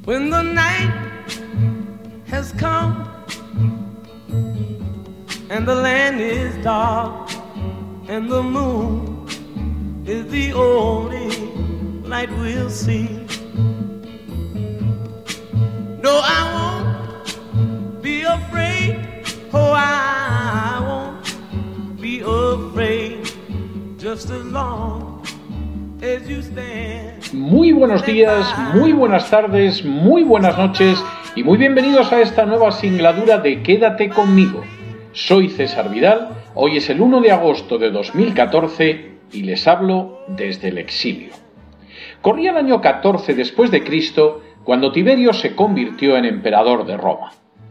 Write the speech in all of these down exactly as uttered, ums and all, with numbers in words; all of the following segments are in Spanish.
When the night has come and the land is dark and the moon is the only light we'll see. No, I won't be afraid. Oh, I won't be afraid. Just as long as you stand. Muy buenos días, muy buenas tardes, muy buenas noches y muy bienvenidos a esta nueva singladura de Quédate conmigo. Soy César Vidal, hoy es el uno de agosto de dos mil catorce y les hablo desde el exilio. Corría el año catorce después de Cristo cuando Tiberio se convirtió en emperador de Roma.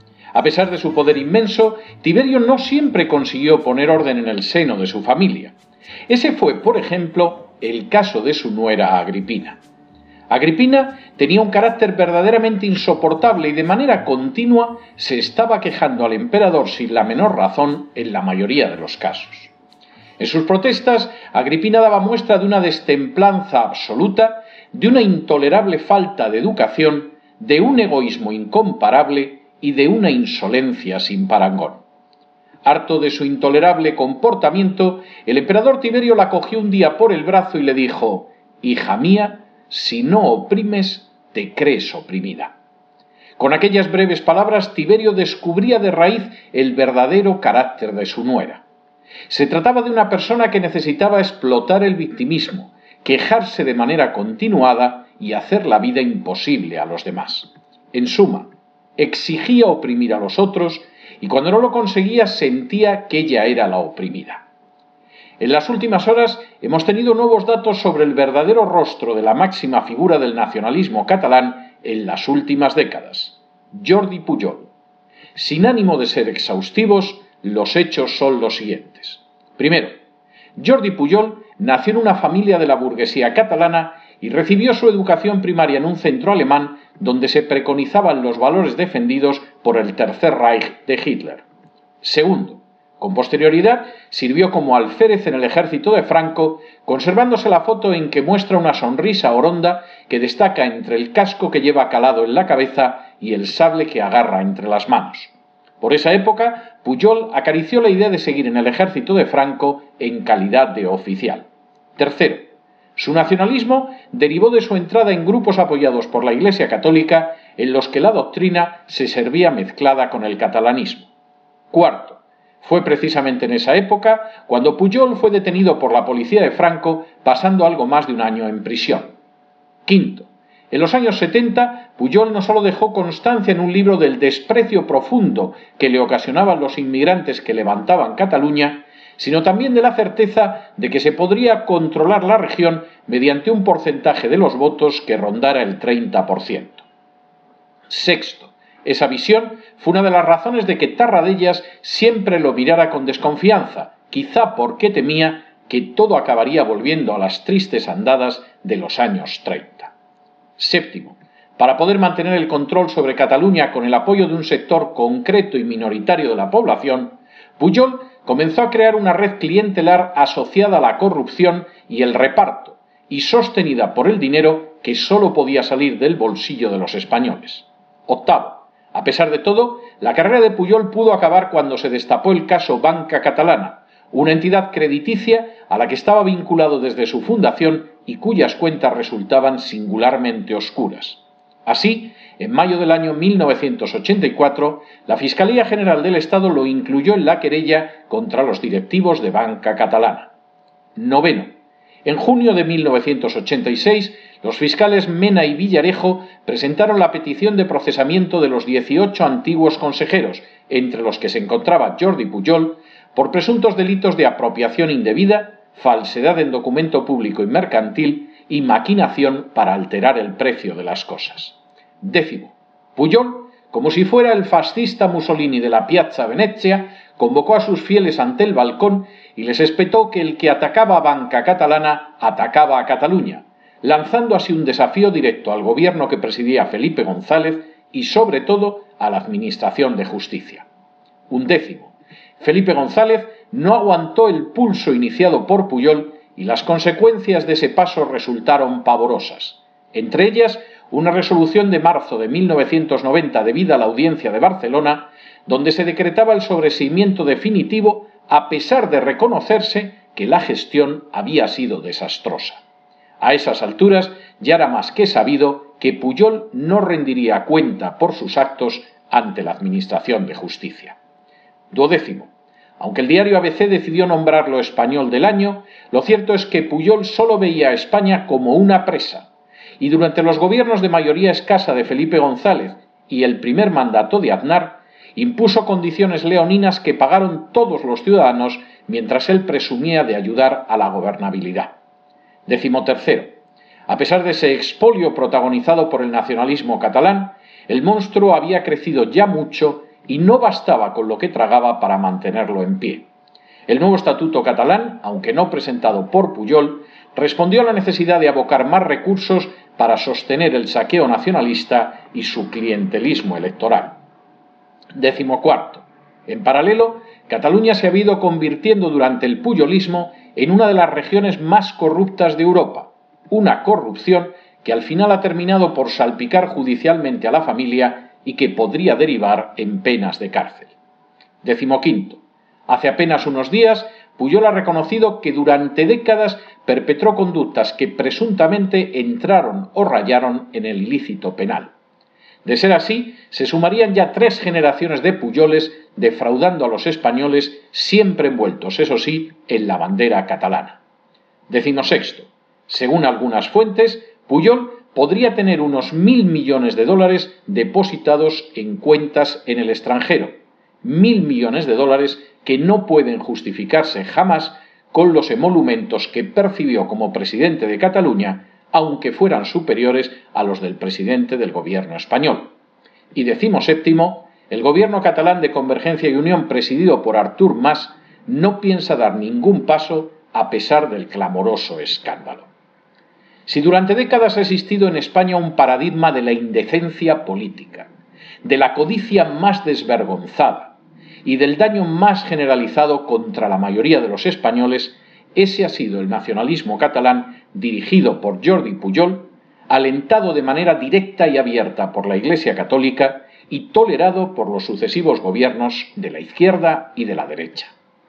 A pesar de su poder inmenso, Tiberio no siempre consiguió poner orden en el seno de su familia. Ese fue, por ejemplo, el caso de su nuera Agripina. Agripina tenía un carácter verdaderamente insoportable y de manera continua se estaba quejando al emperador sin la menor razón en la mayoría de los casos. En sus protestas, Agripina daba muestra de una destemplanza absoluta, de una intolerable falta de educación, de un egoísmo incomparable y de una insolencia sin parangón. Harto de su intolerable comportamiento, el emperador Tiberio la cogió un día por el brazo y le dijo: «Hija mía, si no oprimes, te crees oprimida». Con aquellas breves palabras, Tiberio descubría de raíz el verdadero carácter de su nuera. Se trataba de una persona que necesitaba explotar el victimismo, quejarse de manera continuada y hacer la vida imposible a los demás. En suma, exigía oprimir a los otros y cuando no lo conseguía sentía que ella era la oprimida. En las últimas horas hemos tenido nuevos datos sobre el verdadero rostro de la máxima figura del nacionalismo catalán en las últimas décadas, Jordi Pujol. Sin ánimo de ser exhaustivos, los hechos son los siguientes. Primero, Jordi Pujol nació en una familia de la burguesía catalana y recibió su educación primaria en un centro alemán donde se preconizaban los valores defendidos por el Tercer Reich de Hitler. Segundo, con posterioridad sirvió como alférez en el ejército de Franco, conservándose la foto en que muestra una sonrisa oronda que destaca entre el casco que lleva calado en la cabeza y el sable que agarra entre las manos. Por esa época, Pujol acarició la idea de seguir en el ejército de Franco en calidad de oficial. Tercero, su nacionalismo derivó de su entrada en grupos apoyados por la Iglesia Católica en los que la doctrina se servía mezclada con el catalanismo. Cuarto, fue precisamente en esa época cuando Pujol fue detenido por la policía de Franco, pasando algo más de un año en prisión. Quinto, en los años setenta, Pujol no solo dejó constancia en un libro del desprecio profundo que le ocasionaban los inmigrantes que levantaban Cataluña, sino también de la certeza de que se podría controlar la región mediante un porcentaje de los votos que rondara el treinta por ciento. Sexto, esa visión fue una de las razones de que Tarradellas siempre lo mirara con desconfianza, quizá porque temía que todo acabaría volviendo a las tristes andadas de los años treinta. Séptimo, para poder mantener el control sobre Cataluña con el apoyo de un sector concreto y minoritario de la población, Pujol comenzó a crear una red clientelar asociada a la corrupción y el reparto, y sostenida por el dinero que sólo podía salir del bolsillo de los españoles. Octavo, a pesar de todo, la carrera de Pujol pudo acabar cuando se destapó el caso Banca Catalana, una entidad crediticia a la que estaba vinculado desde su fundación y cuyas cuentas resultaban singularmente oscuras. Así, en mayo del año mil novecientos ochenta y cuatro, la Fiscalía General del Estado lo incluyó en la querella contra los directivos de Banca Catalana. Noveno, en junio de mil novecientos ochenta y seis, los fiscales Mena y Villarejo presentaron la petición de procesamiento de los dieciocho antiguos consejeros, entre los que se encontraba Jordi Pujol, por presuntos delitos de apropiación indebida, falsedad en documento público y mercantil y maquinación para alterar el precio de las cosas. Décimo, Pujol, como si fuera el fascista Mussolini de la Piazza Venezia, convocó a sus fieles ante el balcón y les espetó que el que atacaba a Banca Catalana atacaba a Cataluña, lanzando así un desafío directo al gobierno que presidía Felipe González y sobre todo a la Administración de Justicia. Undécimo, Felipe González no aguantó el pulso iniciado por Pujol y las consecuencias de ese paso resultaron pavorosas. Entre ellas, una resolución de marzo de mil novecientos noventa debida a la Audiencia de Barcelona, donde se decretaba el sobreseimiento definitivo a pesar de reconocerse que la gestión había sido desastrosa. A esas alturas ya era más que sabido que Pujol no rendiría cuenta por sus actos ante la Administración de Justicia. Duodécimo. Aunque el diario A B C decidió nombrarlo Español del Año, lo cierto es que Pujol solo veía a España como una presa, y durante los gobiernos de mayoría escasa de Felipe González y el primer mandato de Aznar, impuso condiciones leoninas que pagaron todos los ciudadanos mientras él presumía de ayudar a la gobernabilidad. Decimotercero. A pesar de ese expolio protagonizado por el nacionalismo catalán, el monstruo había crecido ya mucho y no bastaba con lo que tragaba para mantenerlo en pie. El nuevo estatuto catalán, aunque no presentado por Pujol, respondió a la necesidad de abocar más recursos para sostener el saqueo nacionalista y su clientelismo electoral. Décimo cuarto. En paralelo, Cataluña se ha ido convirtiendo durante el pujolismo en una de las regiones más corruptas de Europa, una corrupción que al final ha terminado por salpicar judicialmente a la familia y que podría derivar en penas de cárcel. Décimo quinto. Hace apenas unos días, Pujol ha reconocido que durante décadas perpetró conductas que presuntamente entraron o rayaron en el ilícito penal. De ser así, se sumarían ya tres generaciones de Pujoles defraudando a los españoles, siempre envueltos, eso sí, en la bandera catalana. Decimosexto. Según algunas fuentes, Pujol podría tener unos mil millones de dólares depositados en cuentas en el extranjero, mil millones de dólares que no pueden justificarse jamás con los emolumentos que percibió como presidente de Cataluña, aunque fueran superiores a los del presidente del gobierno español. Y decimoséptimo, el gobierno catalán de Convergencia y Unión, presidido por Artur Mas, no piensa dar ningún paso a pesar del clamoroso escándalo. Si durante décadas ha existido en España un paradigma de la indecencia política, de la codicia más desvergonzada y del daño más generalizado contra la mayoría de los españoles, ese ha sido el nacionalismo catalán dirigido por Jordi Pujol, alentado de manera directa y abierta por la Iglesia Católica y tolerado por los sucesivos gobiernos de la izquierda y de la derecha.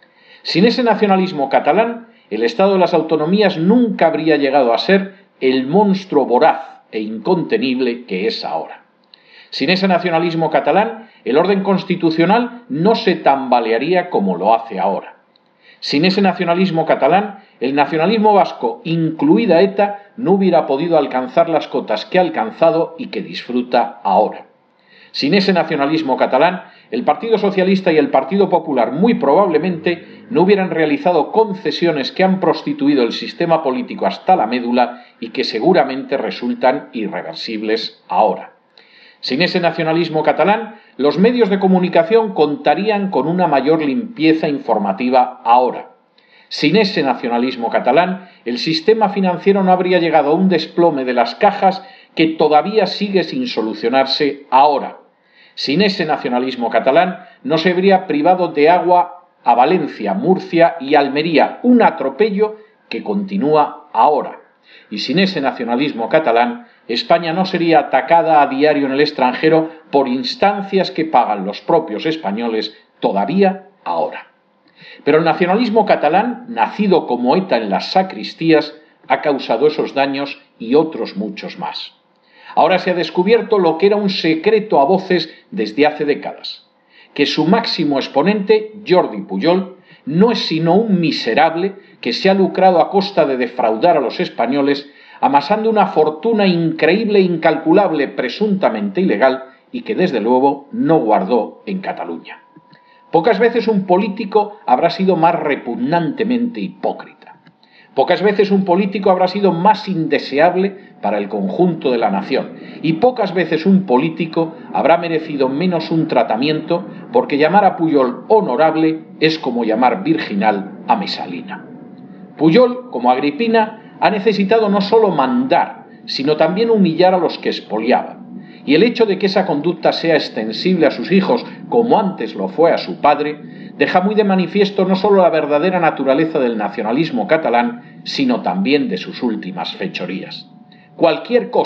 Sin ese nacionalismo catalán, el Estado de las Autonomías nunca habría llegado a ser el monstruo voraz e incontenible que es ahora. Sin ese nacionalismo catalán, el orden constitucional no se tambalearía como lo hace ahora. Sin ese nacionalismo catalán, el nacionalismo vasco, incluida ETA, no hubiera podido alcanzar las cotas que ha alcanzado y que disfruta ahora. Sin ese nacionalismo catalán, el Partido Socialista y el Partido Popular muy probablemente no hubieran realizado concesiones que han prostituido el sistema político hasta la médula y que seguramente resultan irreversibles ahora. Sin ese nacionalismo catalán, los medios de comunicación contarían con una mayor limpieza informativa ahora. Sin ese nacionalismo catalán, el sistema financiero no habría llegado a un desplome de las cajas que todavía sigue sin solucionarse ahora. Sin ese nacionalismo catalán, no se habría privado de agua a Valencia, Murcia y Almería, un atropello que continúa ahora. Y sin ese nacionalismo catalán, España no sería atacada a diario en el extranjero por instancias que pagan los propios españoles todavía ahora. Pero el nacionalismo catalán, nacido como ETA en las sacristías, ha causado esos daños y otros muchos más. Ahora se ha descubierto lo que era un secreto a voces desde hace décadas, que su máximo exponente, Jordi Pujol, no es sino un miserable que se ha lucrado a costa de defraudar a los españoles, amasando una fortuna increíble e incalculable, presuntamente ilegal, y que desde luego no guardó en Cataluña. Pocas veces un político habrá sido más repugnantemente hipócrita. Pocas veces un político habrá sido más indeseable para el conjunto de la nación. Y pocas veces un político habrá merecido menos un tratamiento, porque llamar a Pujol honorable es como llamar virginal a Mesalina. Pujol, como Agripina, ha necesitado no solo mandar, sino también humillar a los que expoliaban. Y el hecho de que esa conducta sea extensible a sus hijos, como antes lo fue a su padre, deja muy de manifiesto no solo la verdadera naturaleza del nacionalismo catalán, sino también de sus últimas fechorías. Cualquier cosa,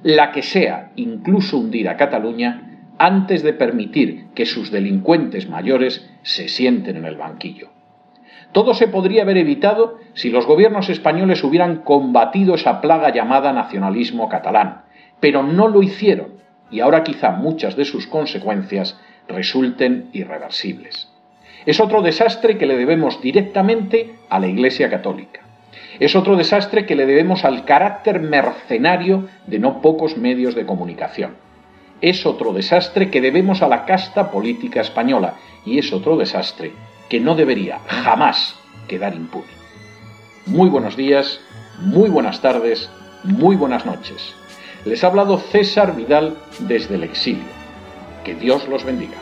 la que sea, incluso hundir a Cataluña, antes de permitir que sus delincuentes mayores se sienten en el banquillo. Todo se podría haber evitado si los gobiernos españoles hubieran combatido esa plaga llamada nacionalismo catalán, pero no lo hicieron, y ahora quizá muchas de sus consecuencias resulten irreversibles. Es otro desastre que le debemos directamente a la Iglesia Católica. Es otro desastre que le debemos al carácter mercenario de no pocos medios de comunicación. Es otro desastre que debemos a la casta política española, y es otro desastre que no debería jamás quedar impune. Muy buenos días, muy buenas tardes, muy buenas noches. Les ha hablado César Vidal desde el exilio. Que Dios los bendiga.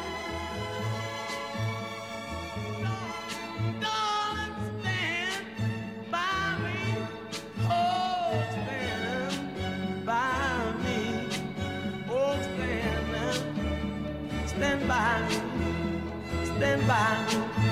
Stand by, stand by.